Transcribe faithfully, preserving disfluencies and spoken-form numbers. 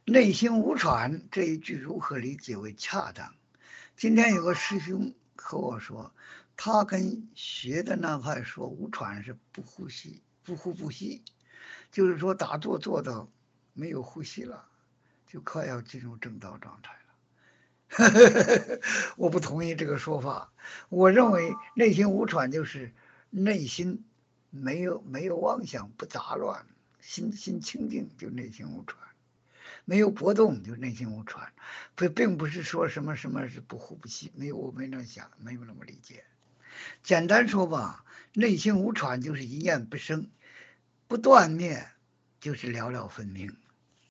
内心无喘这一句如何理解为恰当？今天有个师兄和我说，他跟学的那派说无喘是不呼吸，不呼不吸，就是说打坐做到没有呼吸了，就快要进入正道状态了。我不同意这个说法，我认为内心无喘就是内心没有没有妄想，不杂乱，心心清净，就内心无喘。没有波动就内心无喘，不并不是说什么什么是不呼不吸，没有我没那么想，没有那么理解。简单说吧，内心无喘就是一念不生，不断灭就是了了分明。